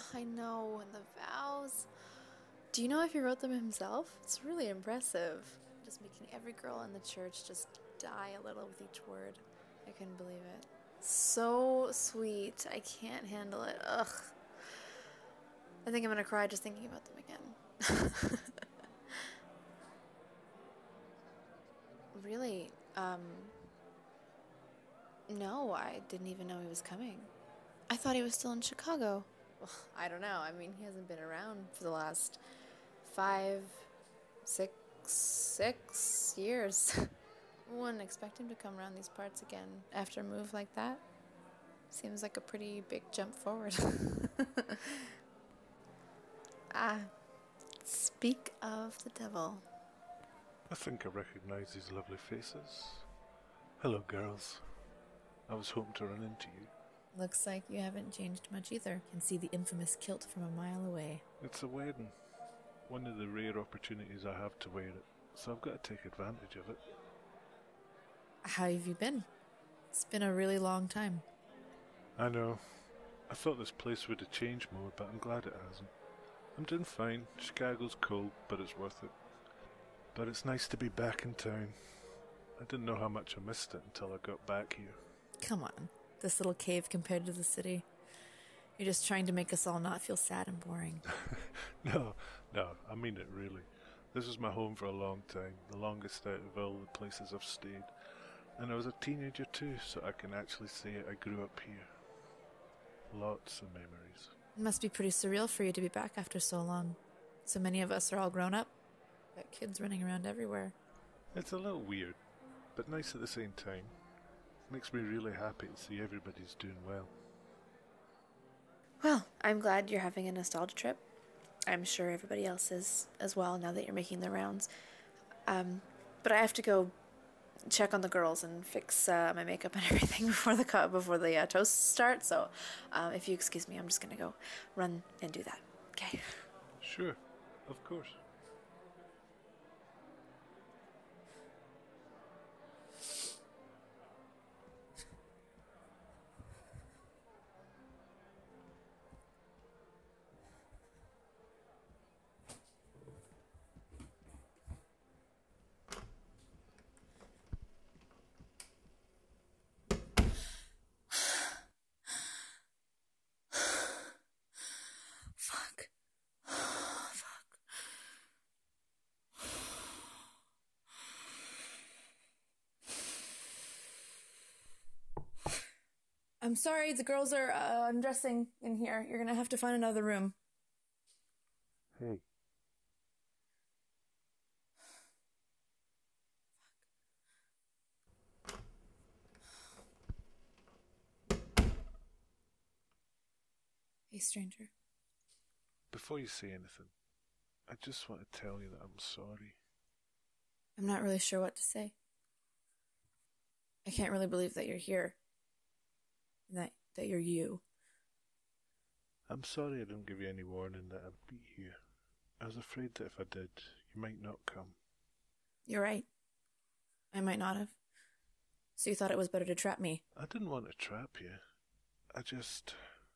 I know, and the vows. Do you know if he wrote them himself? It's really impressive. Just making every girl in the church just die a little with each word. I couldn't believe it. So sweet. I can't handle it. Ugh. I think I'm gonna cry just thinking about them again. Really? No, I didn't even know he was coming. I thought he was still in Chicago. Well, I don't know. I mean, he hasn't been around for the last 6 years. Wouldn't expect him to come around these parts again after a move like that. Seems like a pretty big jump forward. Ah, speak of the devil. I think I recognize these lovely faces. Hello, girls. I was hoping to run into you. Looks like you haven't changed much either. Can see the infamous kilt from a mile away. It's a wedding. One of the rare opportunities I have to wear it, so I've got to take advantage of it. How have you been? It's been a really long time. I know. I thought this place would have changed more, but I'm glad it hasn't. I'm doing fine. Chicago's cold, but it's worth it. But it's nice to be back in town. I didn't know how much I missed it until I got back here. Come on. This little cave compared to the city. You're just trying to make us all not feel sad and boring. No, I mean it really. This is my home for a long time, the longest out of all the places I've stayed. And I was a teenager too, so I can actually say I grew up here. Lots of memories. It must be pretty surreal for you to be back after so long. So many of us are all grown up. Got kids running around everywhere. It's a little weird, but nice at the same time. Makes me really happy to see everybody's doing well. Well, I'm glad you're having a nostalgia trip. I'm sure everybody else is as well now that you're making the rounds. But I have to go check on the girls and fix my makeup and everything before the toasts start. So, if you excuse me, I'm just gonna go run and do that. Okay. Sure, of course. Fuck. Fuck. I'm sorry, the girls are undressing in here. You're gonna have to find another room. Hey, Hey, stranger. before you say anything, I just want to tell you that I'm sorry. I'm not really sure what to say. I can't really believe that you're here. And that you're you. I'm sorry I didn't give you any warning that I'd be here. I was afraid that if I did, you might not come. You're right. I might not have. So you thought it was better to trap me? I didn't want to trap you. I just...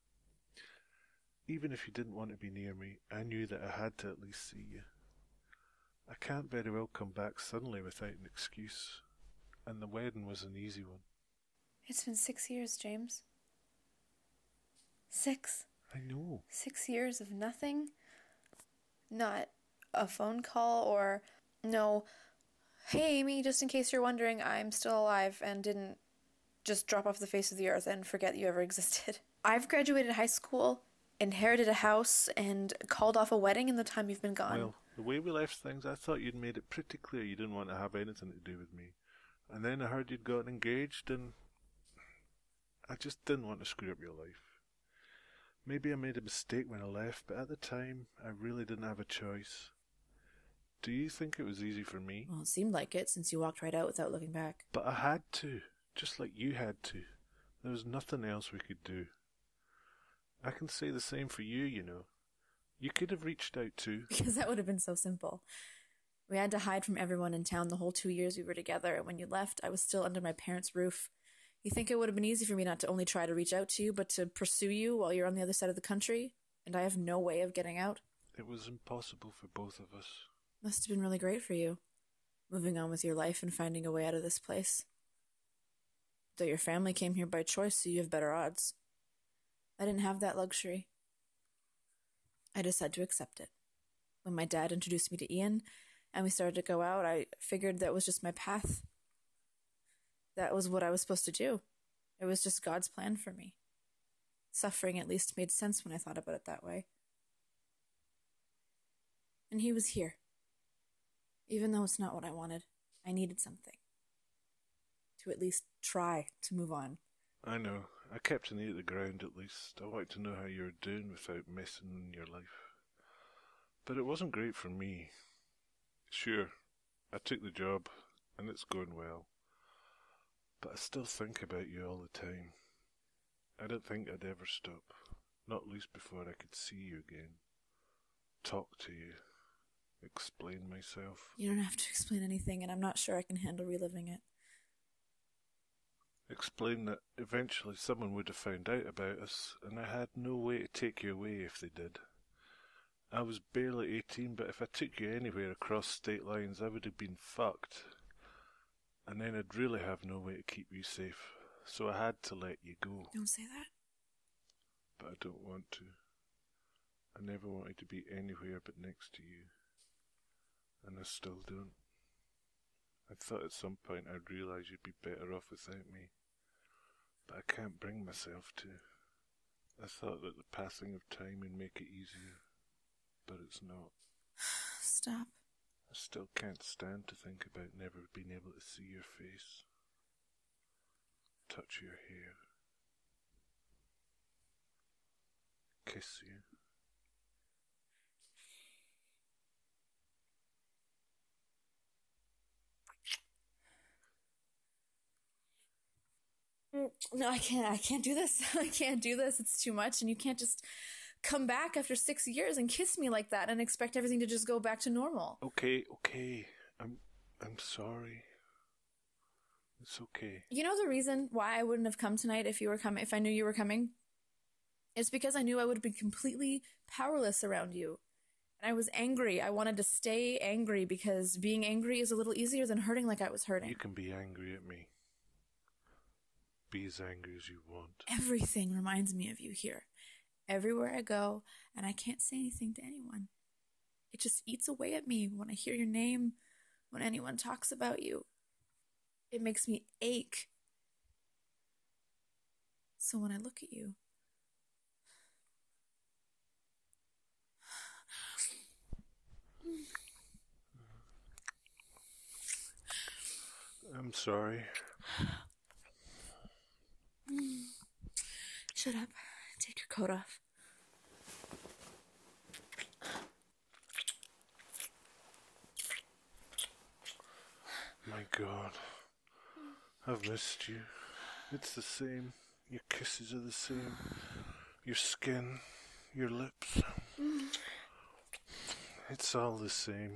Even if you didn't want to be near me, I knew that I had to at least see you. I can't very well come back suddenly without an excuse, and the wedding was an easy one. It's been 6 years, James. 6. I know. 6 years of nothing? Not a phone call or no, hey Amy, just in case you're wondering, I'm still alive and didn't just drop off the face of the earth and forget you ever existed. I've graduated high school, inherited a house, and called off a wedding in the time you've been gone. Well, the way we left things, I thought you'd made it pretty clear you didn't want to have anything to do with me. And then I heard you'd gotten engaged, and I just didn't want to screw up your life. Maybe I made a mistake when I left, but at the time, I really didn't have a choice. Do you think it was easy for me? Well, it seemed like it since you walked right out without looking back. But I had to, just like you had to. There was nothing else we could do. I can say the same for you, you know. You could have reached out too. Because that would have been so simple. We had to hide from everyone in town the whole 2 years we were together, and when you left, I was still under my parents' roof. You think it would have been easy for me not to only try to reach out to you, but to pursue you while you're on the other side of the country? and I have no way of getting out. It was impossible for both of us. Must have been really great for you, moving on with your life and finding a way out of this place. Though your family came here by choice, so you have better odds. I didn't have that luxury. I just had to accept it. When my dad introduced me to Ian and we started to go out, I figured that was just my path. That was what I was supposed to do. It was just God's plan for me. Suffering at least made sense when I thought about it that way. And he was here. Even though it's not what I wanted, I needed something. To at least try to move on. I know. I kept an ear to the ground at least. I wanted to know how you were doing without messing in your life. But it wasn't great for me. Sure, I took the job, and it's going well. But I still think about you all the time. I don't think I'd ever stop. Not least before I could see you again. Talk to you. Explain myself. You don't have to explain anything, and I'm not sure I can handle reliving it. Explain that eventually someone would have found out about us, and I had no way to take you away if they did. I was barely 18, but if I took you anywhere across state lines, I would have been fucked. And then I'd really have no way to keep you safe, so I had to let you go. Don't say that. But I don't want to. I never wanted to be anywhere but next to you. And I still don't. I thought at some point I'd realise you'd be better off without me. But I can't bring myself to. I thought that the passing of time would make it easier. But it's not. Stop. I still can't stand to think about never being able to see your face. Touch your hair. Kiss you. No, I can't do this. I can't do this. It's too much, and you can't just come back after 6 years and kiss me like that and expect everything to just go back to normal. Okay. I'm sorry. It's okay. You know the reason why I wouldn't have come tonight if I knew you were coming? It's because I knew I would have been completely powerless around you. And I was angry. I wanted to stay angry because being angry is a little easier than hurting like I was hurting. You can be angry at me. Be as angry as you want. Everything reminds me of you here. Everywhere I go, and I can't say anything to anyone. It just eats away at me when I hear your name, when anyone talks about you. It makes me ache. So when I look at you, I'm sorry. Shut up. Take your coat off. My God. I've missed you. It's the same. Your kisses are the same. Your skin. Your lips. It's all the same.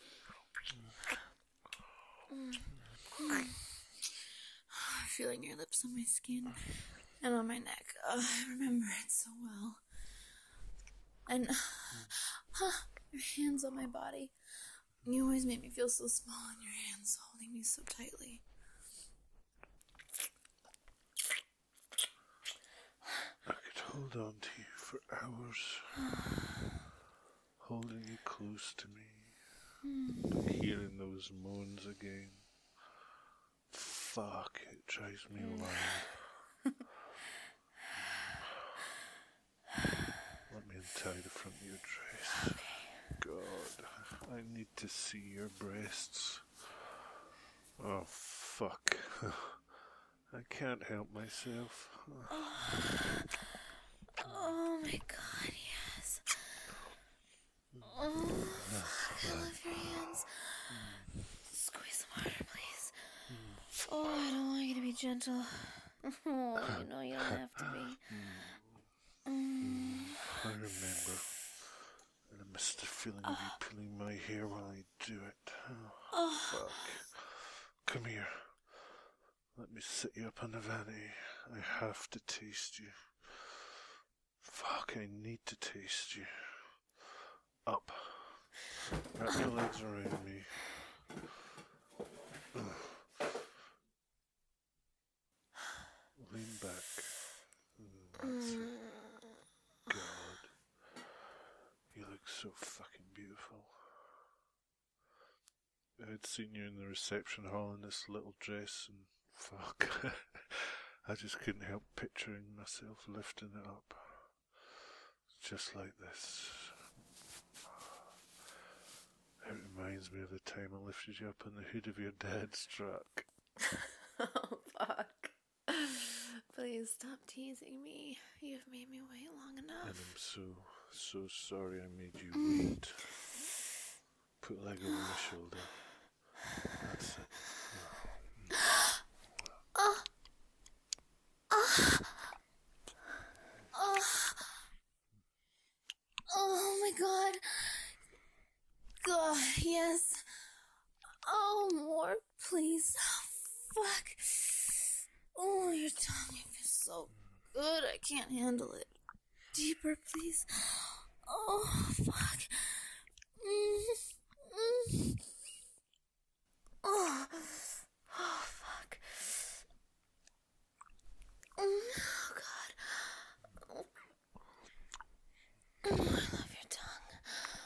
Feeling your lips on my skin and on my neck. I remember it so well. And your hands on my body. You always make me feel so small in your hands, holding me so tightly. I could hold on to you for hours. Holding you close to me. Hearing those moans again. Fuck, it drives me wild. Let me untie the front of your dress. God, I need to see your breasts. Oh, fuck. I can't help myself. Oh my God, yes. Oh, I love your hands. Squeeze them harder, please. Oh, I don't want you to be gentle. Oh, you know you don't have to be. I remember. And I miss the feeling of you pulling my hair while I do it. Oh, fuck. Come here. Let me sit you up on the vanity. I have to taste you. Fuck, I need to taste you. Up. Wrap your legs around me. Lean back. That's it. God. You look so fucking beautiful. I'd seen you in the reception hall in this little dress and fuck. I just couldn't help picturing myself lifting it up. Just like this. It reminds me of the time I lifted you up on the hood of your dad's truck. Oh, fuck. Please stop teasing me. You've made me wait long enough. And I'm so sorry I made you wait. Put a leg over my shoulder. That's it. Oh my god. God, yes. Oh, more, please. Oh, fuck. Oh, your tongue feels so good. I can't handle it. Deeper, please. Oh, fuck. Oh, fuck. Oh, God. I love your tongue.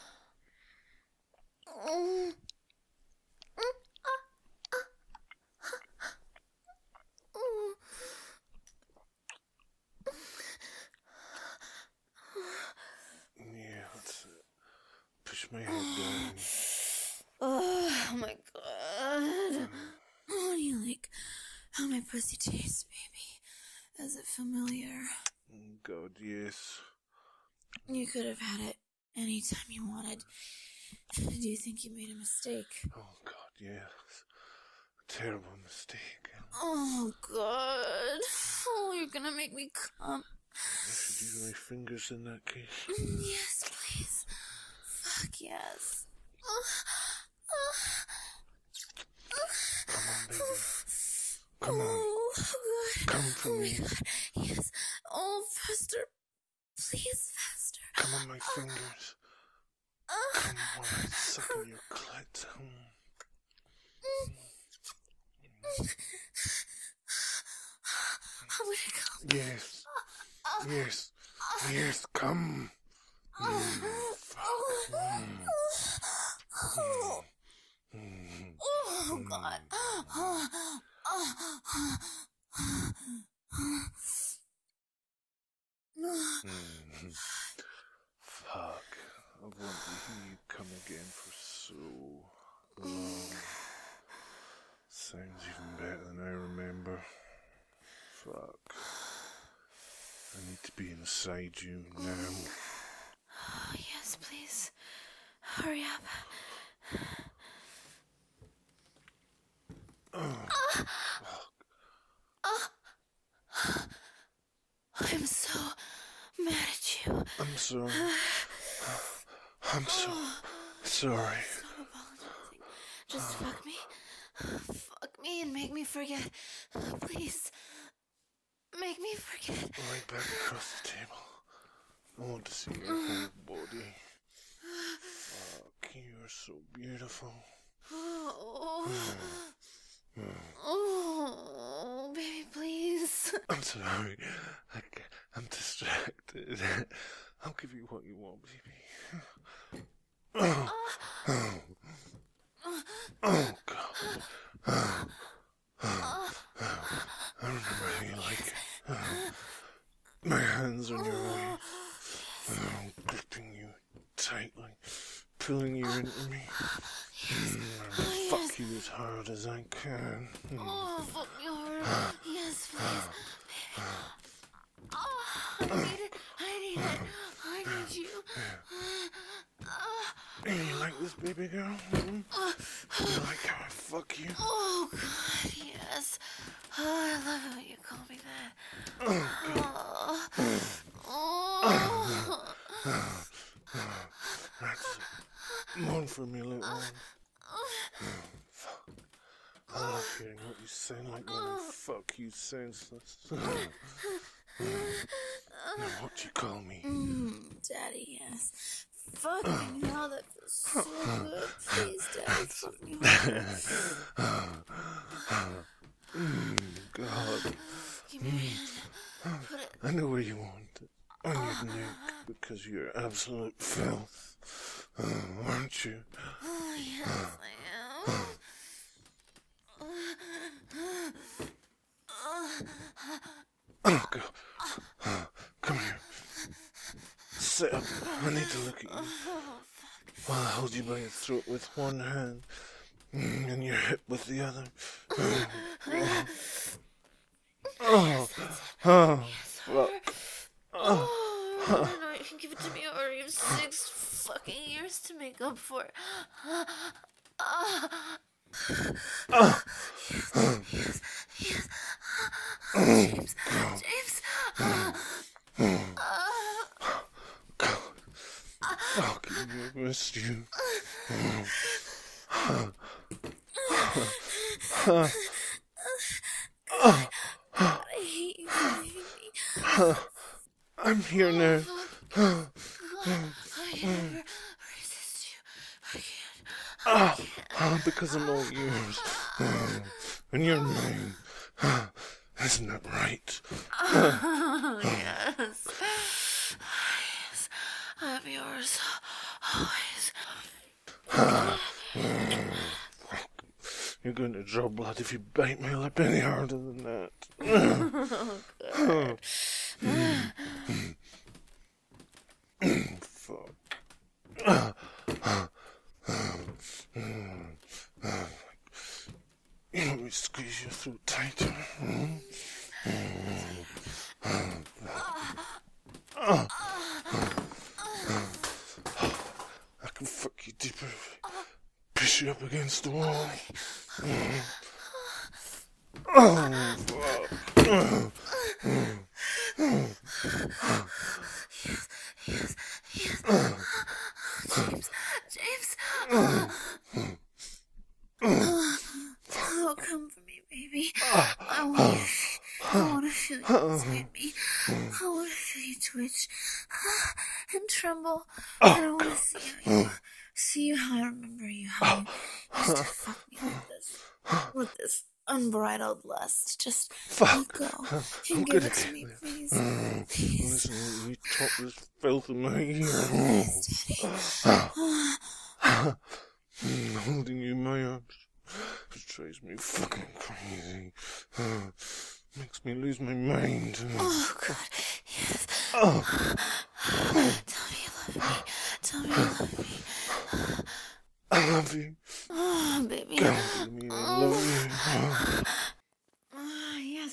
Yeah, that's it. Push my head down. Oh, my God. How do you like how my pussy tastes, baby? Is it familiar? God, yes. You could have had it anytime you wanted. Do you think you made a mistake? Oh, God, yes. Terrible mistake. Oh, God. Oh, you're gonna make me come. I should use my fingers in that case. Yes, please. Fuck yes. Come on, baby. Come on. Oh, God. Come for Oh, me. my God. Yes. Oh, faster. Please, faster. Come on, my fingers. Come on, I suck on your clit. I'm gonna come. Yes. Yes. Yes, come. Fuck. Oh, God. Fuck. I want to hear you come again for so long. Sounds even better than I remember. Fuck. I need to be inside you now. Oh, yes, please. Hurry up. I'm so mad at you. I'm sorry. I'm so sorry. Stop apologizing. Just fuck me. Fuck me and make me forget. Please. Make me forget. Right back across the table. I want to see your whole body. Fuck, you are so beautiful. Oh, baby, please. I'm sorry. I'm distracted. I'll give you what you want, baby. Oh, God. I remember how you like it. My hands on your eyes. Gripping you tightly. Pulling you into me. Fuck you as hard as I can. Oh, fuck me hard. Yes, please. Oh, I need it. I need you. Hey, you like this, baby girl? You like how I fuck you? Oh, God, yes. Oh, I love it when you call me that. That's it. Moan for me, little one. Fuck. I love hearing what you sound like when I fuck you senseless. Now what do you call me? Daddy, yes. Fucking hell, that feels so good. Please, Daddy, fuck me hard. God. Give me your hand. Put it. I know where you want it. On your neck, because you're absolute filth. Aren't you? Oh, yes, I am. Oh, God. Come here. Sit up. I need to look at you. While I hold you by your throat with one hand and your hip with the other. Fuck. No, you can give it to me, or you have 6 fucking years to make up for it. Yes. James. God. Fucking I missed you. I hate you for leaving me. I'm here now. I can never resist you. I can't. Because I'm all yours. And you're mine. Isn't that right? Yes. Yes. I'm yours. Always. You're going to draw blood if you bite my lip any harder than that. Fuck. You want me to squeeze your throat tighter? I can fuck you deeper. Push you up against the wall. Oh, fuck. James. Oh, come for me, baby. I want to feel you inside me. I want to feel you twitch and tremble. And I want to see how I remember you, how you used to fuck me like this, with this unbridled lust. Just let go and give it to me, please. Please. Listen, you talk this filth in my ear. Holding you in my arms. It drives me fucking crazy. Makes me lose my mind. Oh, God, yes. Tell me you love me. I love you. Oh, baby. God, me, I love you. Yes.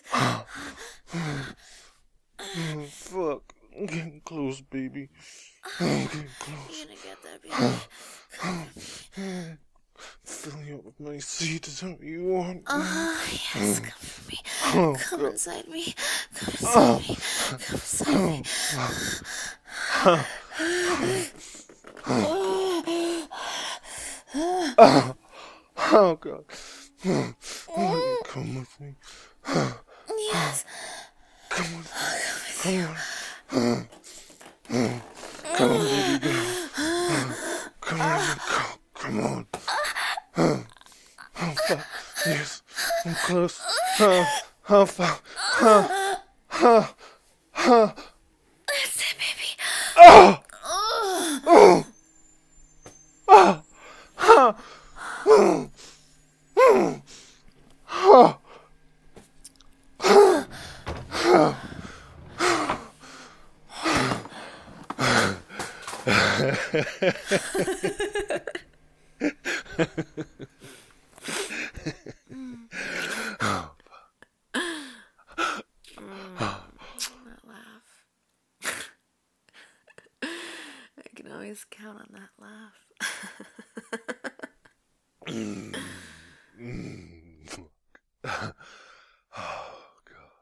Fuck. I'm getting close, baby. I'm getting close. You're gonna get that, baby. Fill you up with my seed, is that what you want? Yes, come for me. Oh, Come God. inside me. Come inside me. Come inside me. Oh, God. Why don't you come with me? Yes. Come with me. Come on. Come on, baby girl. Come on, come on. Oh, fuck. Yes, I'm close. Oh, fuck. That's it, baby. Oh! That laugh. I can always count on that laugh. Oh, God.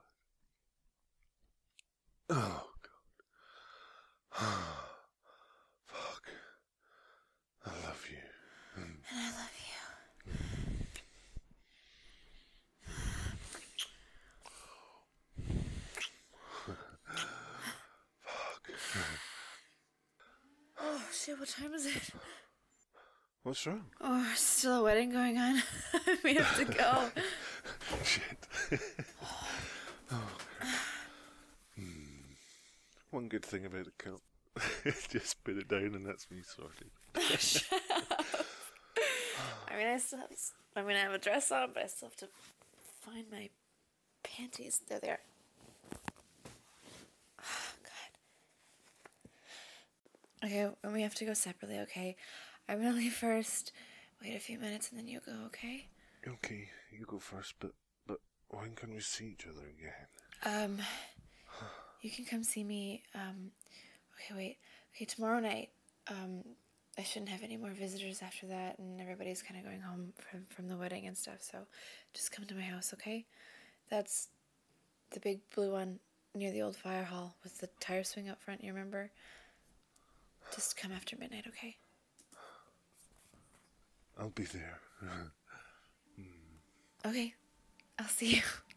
Oh, God. Fuck. I love you. And I love you. Oh, shit, what time is it? What's wrong? Oh, there's still a wedding going on. We have to go. Shit. One good thing about the kilt. Just put it down and that's me sorted. Shut up. I mean, I have a dress on, but I still have to find my panties. There they are. Oh, God. Okay, and we have to go separately, okay? I'm gonna leave first. Wait a few minutes and then you go, okay? Okay, you go first, but when can we see each other again? You can come see me, okay, wait. Okay, tomorrow night, I shouldn't have any more visitors after that, and everybody's kind of going home from the wedding and stuff, so just come to my house, okay? That's the big blue one near the old fire hall with the tire swing up front, you remember? Just come after midnight, okay? I'll be there. Okay, I'll see you.